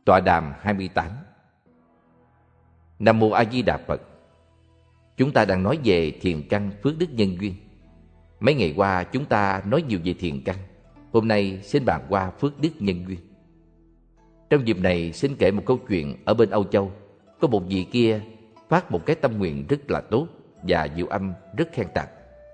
Tọa đàm 28. Nam Mô A Di Đà Phật. Chúng ta đang nói về thiền căn phước đức nhân duyên. Mấy ngày qua chúng ta nói nhiều về thiền căn. Hôm nay xin bàn qua phước đức nhân duyên. Trong dịp này xin kể một câu chuyện ở bên Âu Châu. Có một vị kia phát một cái tâm nguyện rất là tốt và Diệu Âm rất khen tặng.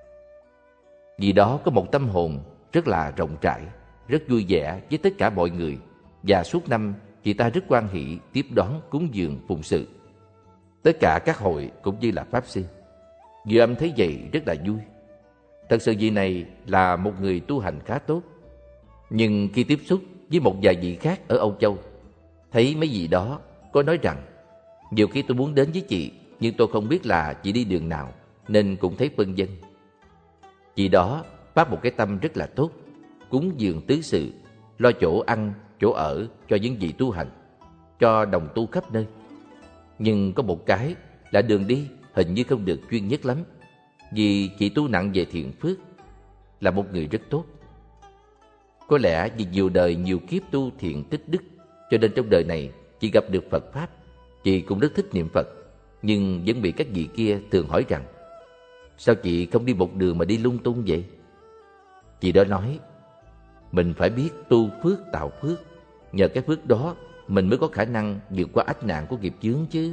Vì đó có một tâm hồn rất là rộng rãi, rất vui vẻ với tất cả mọi người, và suốt năm chị ta rất hoan hỷ tiếp đón cúng dường phụng sự tất cả các hội cũng như là pháp sư. Diệu Âm thấy vậy rất là vui. Thật sự vị này là một người tu hành khá tốt, nhưng khi tiếp xúc với một vài vị khác ở Âu Châu, thấy mấy vị đó có nói rằng nhiều khi tôi muốn đến với chị, nhưng tôi không biết là chị đi đường nào, nên cũng thấy phân vân. Chị đó phát một cái tâm rất là tốt, cúng dường tứ sự, lo chỗ ăn, chỗ ở cho những vị tu hành, cho đồng tu khắp nơi. Nhưng có một cái là đường đi hình như không được chuyên nhất lắm, vì chị tu nặng về thiện phước, là một người rất tốt. Có lẽ vì nhiều đời nhiều kiếp tu thiện tích đức, cho nên trong đời này chị gặp được Phật Pháp. Chị cũng rất thích niệm Phật, nhưng vẫn bị các vị kia thường hỏi rằng sao chị không đi một đường mà đi lung tung vậy? Chị đó nói, mình phải biết tu phước tạo phước, nhờ cái phước đó mình mới có khả năng vượt qua ách nạn của nghiệp chướng chứ.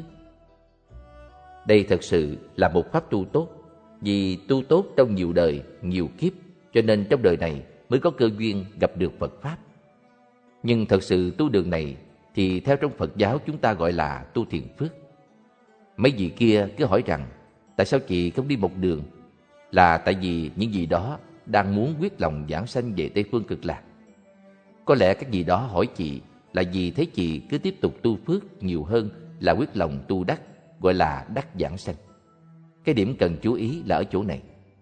Đây thật sự là một pháp tu tốt, vì tu tốt trong nhiều đời, nhiều kiếp, cho nên trong đời này mới có cơ duyên gặp được Phật Pháp. Nhưng thật sự tu đường này thì theo trong Phật giáo chúng ta gọi là tu thiện phước. Mấy vị kia cứ hỏi rằng tại sao chị không đi một đường, là tại vì những vị đó đang muốn quyết lòng giảng sanh về Tây Phương Cực Lạc. Có lẽ các vị đó hỏi chị là vì thấy chị cứ tiếp tục tu phước nhiều hơn là quyết lòng tu đắc, gọi là đắc giảng sanh. Cái điểm cần chú ý là ở chỗ này.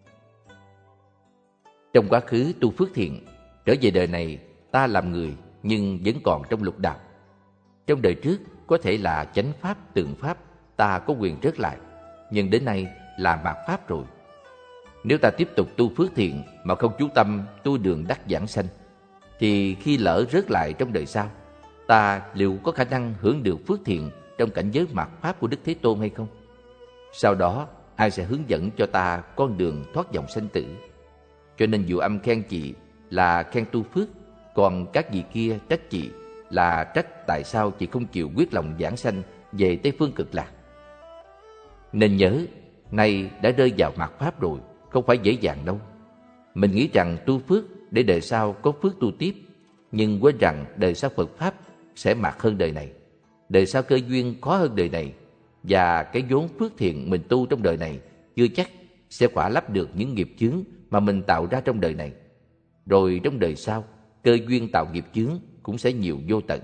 Trong quá khứ tu phước thiện, trở về đời này ta làm người nhưng vẫn còn trong lục đạo. Trong đời trước có thể là chánh pháp, tượng pháp, ta có quyền rớt lại, nhưng đến nay là mạt pháp rồi. Nếu ta tiếp tục tu phước thiện mà không chú tâm tu đường đắc giảng sanh, thì khi lỡ rớt lại trong đời sau, ta liệu có khả năng hưởng được phước thiện trong cảnh giới mạt pháp của Đức Thế Tôn hay không? Sau đó ai sẽ hướng dẫn cho ta con đường thoát vòng sanh tử? Cho nên Diệu Âm khen chị là khen tu phước, còn các vị kia trách chị là trách tại sao chị không chịu quyết lòng giảng sanh về Tây Phương Cực Lạc. Nên nhớ, nay đã rơi vào mạt pháp rồi, không phải dễ dàng đâu. Mình nghĩ rằng tu phước để đời sau có phước tu tiếp, nhưng quên rằng đời sau Phật Pháp sẽ mạt hơn đời này. Đời sau cơ duyên khó hơn đời này, và cái vốn phước thiện mình tu trong đời này chưa chắc sẽ khỏa lấp được những nghiệp chướng mà mình tạo ra trong đời này. Rồi trong đời sau, cơ duyên tạo nghiệp chướng cũng sẽ nhiều vô tận.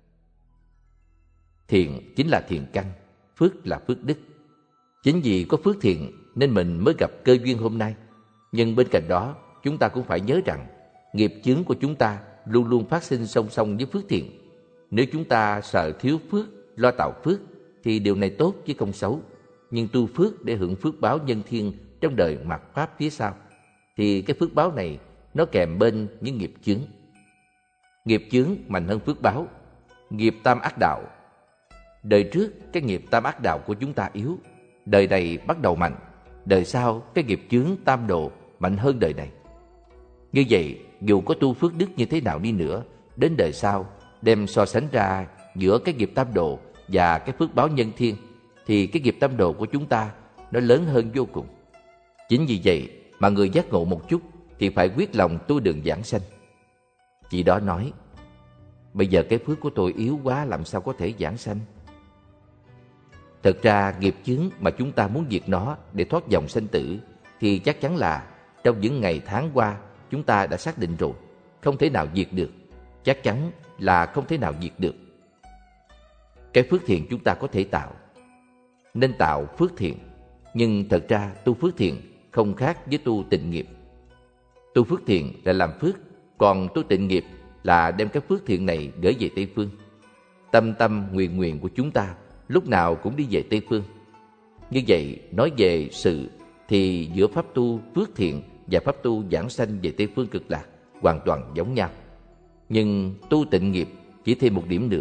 Thiện chính là thiện căn, phước là phước đức. Chính vì có phước thiện nên mình mới gặp cơ duyên hôm nay. Nhưng bên cạnh đó, chúng ta cũng phải nhớ rằng nghiệp chướng của chúng ta luôn luôn phát sinh song song với phước thiện. Nếu chúng ta sợ thiếu phước, lo tạo phước, thì điều này tốt chứ không xấu. Nhưng tu phước để hưởng phước báo nhân thiên trong đời mạt pháp phía sau, thì cái phước báo này nó kèm bên những nghiệp chướng. Nghiệp chướng mạnh hơn phước báo. Nghiệp tam ác đạo. Đời trước cái nghiệp tam ác đạo của chúng ta yếu, đời này bắt đầu mạnh. Đời sau cái nghiệp chướng tam độ mạnh hơn đời này. Như vậy, dù có tu phước đức như thế nào đi nữa, đến đời sau đem so sánh ra giữa cái nghiệp tam độ và cái phước báo nhân thiên, thì cái nghiệp tam độ của chúng ta nó lớn hơn vô cùng. Chính vì vậy mà người giác ngộ một chút thì phải quyết lòng tu đường giảng sanh. Chị đó nói, bây giờ cái phước của tôi yếu quá, làm sao có thể giảng sanh? Thật ra nghiệp chướng mà chúng ta muốn diệt nó để thoát vòng sanh tử thì chắc chắn là trong những ngày tháng qua chúng ta đã xác định rồi, không thể nào diệt được. Chắc chắn là không thể nào diệt được. Cái phước thiện chúng ta có thể tạo, nên tạo phước thiện. Nhưng thật ra tu phước thiện không khác với tu tịnh nghiệp. Tu phước thiện là làm phước, còn tu tịnh nghiệp là đem cái phước thiện này gửi về Tây Phương. Tâm tâm nguyện nguyện của chúng ta lúc nào cũng đi về Tây Phương. Như vậy, nói về sự thì giữa pháp tu phước thiện và pháp tu giảng sanh về Tây Phương Cực Lạc hoàn toàn giống nhau. Nhưng tu tịnh nghiệp chỉ thêm một điểm nữa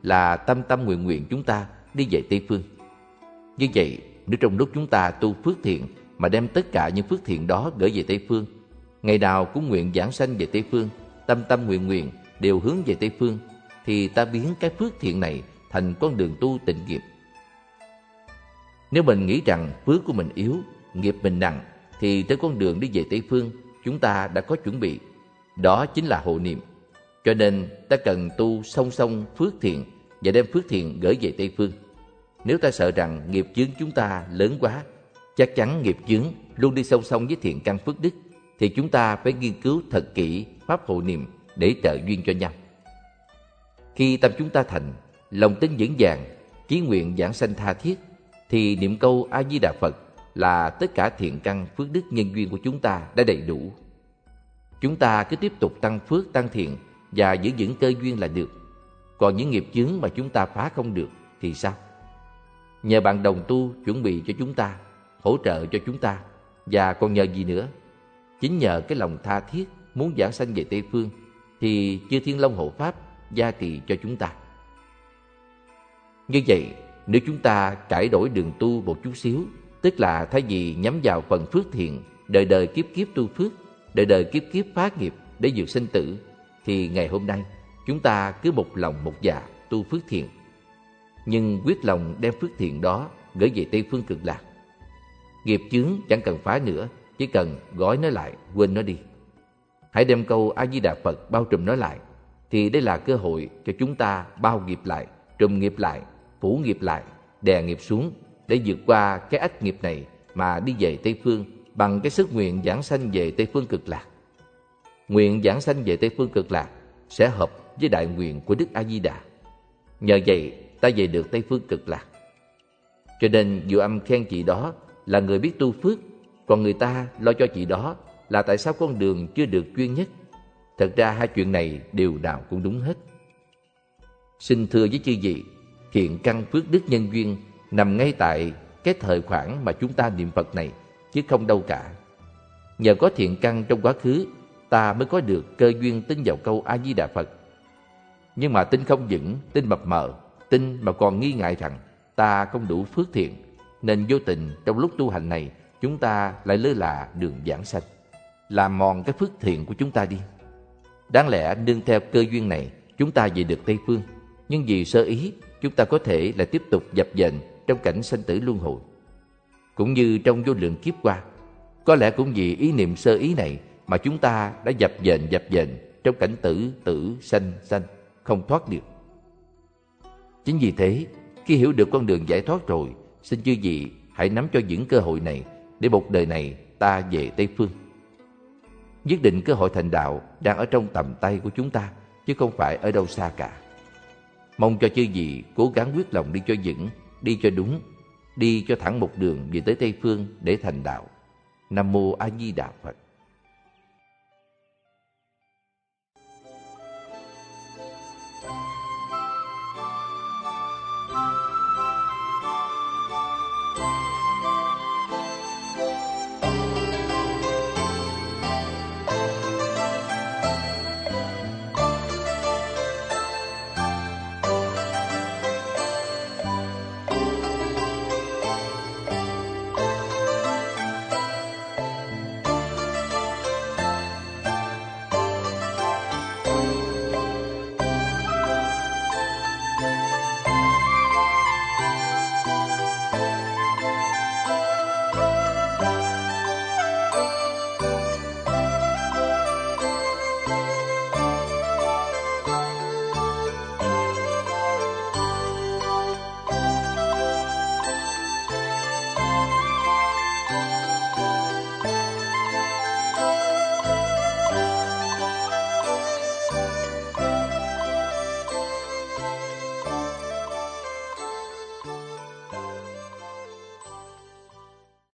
là tâm tâm nguyện nguyện chúng ta đi về Tây Phương. Như vậy, nếu trong lúc chúng ta tu phước thiện mà đem tất cả những phước thiện đó gửi về Tây Phương, ngày nào cũng nguyện giảng sanh về Tây Phương, tâm tâm nguyện nguyện đều hướng về Tây Phương, thì ta biến cái phước thiện này thành con đường tu tịnh nghiệp. Nếu mình nghĩ rằng phước của mình yếu, nghiệp mình nặng, thì trên con đường đi về Tây Phương chúng ta đã có chuẩn bị. Đó chính là hộ niệm. Cho nên ta cần tu song song phước thiện và đem phước thiện gửi về Tây Phương. Nếu ta sợ rằng nghiệp chướng chúng ta lớn quá, chắc chắn nghiệp chướng luôn đi song song với thiện căn phước đức, thì chúng ta phải nghiên cứu thật kỹ pháp hộ niệm để trợ duyên cho nhau. Khi tâm chúng ta thành, lòng tin vững vàng, chí nguyện giảng sanh tha thiết, thì niệm câu A Di Đà Phật là tất cả thiện căn phước đức nhân duyên của chúng ta đã đầy đủ. Chúng ta cứ tiếp tục tăng phước tăng thiện và giữ vững cơ duyên là được. Còn những nghiệp chướng mà chúng ta phá không được thì sao? Nhờ bạn đồng tu chuẩn bị cho chúng ta, hỗ trợ cho chúng ta, và còn nhờ gì nữa? Chính nhờ cái lòng tha thiết muốn giảng sanh về Tây Phương thì Chư Thiên Long Hộ Pháp gia trì cho chúng ta. Như vậy, nếu chúng ta cải đổi đường tu một chút xíu, tức là thay vì nhắm vào phần phước thiện, đời đời kiếp kiếp tu phước, đời đời kiếp kiếp phá nghiệp để vượt sinh tử, thì ngày hôm nay chúng ta cứ một lòng một dạ tu phước thiện, nhưng quyết lòng đem phước thiện đó gửi về Tây Phương Cực Lạc. Nghiệp chướng chẳng cần phá nữa, chỉ cần gói nó lại, quên nó đi. Hãy đem câu A Di Đà Phật bao trùm nó lại, thì đây là cơ hội cho chúng ta bao nghiệp lại, trùm nghiệp lại, phủ nghiệp lại, đè nghiệp xuống để vượt qua cái ách nghiệp này mà đi về Tây Phương bằng cái sức nguyện giảng sanh về Tây Phương Cực Lạc. Nguyện giảng sanh về Tây Phương Cực Lạc sẽ hợp với đại nguyện của Đức A Di Đà. Nhờ vậy ta về được Tây Phương Cực Lạc. Cho nên Diệu Âm khen chị đó là người biết tu phước, còn người ta lo cho chị đó là tại sao con đường chưa được chuyên nhất. Thật ra hai chuyện này điều nào cũng đúng hết. Xin thưa với chư vị, thiện căn phước đức nhân duyên nằm ngay tại cái thời khoảng mà chúng ta niệm Phật này, chứ không đâu cả. Nhờ có thiện căn trong quá khứ, ta mới có được cơ duyên tin vào câu A Di Đà Phật. Nhưng mà tin không vững, tin mập mờ, tin mà còn nghi ngại rằng ta không đủ phước thiện, nên vô tình trong lúc tu hành này chúng ta lại lơ là đường giảng sanh, làm mòn cái phước thiện của chúng ta đi. Đáng lẽ nương theo cơ duyên này chúng ta về được Tây Phương, nhưng vì sơ ý chúng ta có thể lại tiếp tục dập dềnh trong cảnh sanh tử luân hồi. Cũng như trong vô lượng kiếp qua, có lẽ cũng vì ý niệm sơ ý này mà chúng ta đã dập dềnh trong cảnh tử tử sanh sanh, không thoát được. Chính vì thế, khi hiểu được con đường giải thoát rồi, xin chư vị hãy nắm cho vững cơ hội này để một đời này ta về Tây Phương. Nhất định cơ hội thành đạo đang ở trong tầm tay của chúng ta, chứ không phải ở đâu xa cả. Mong cho chư vị cố gắng quyết lòng đi cho vững, đi cho đúng, đi cho thẳng một đường về tới Tây Phương để thành đạo. Nam Mô A Di Đà Phật.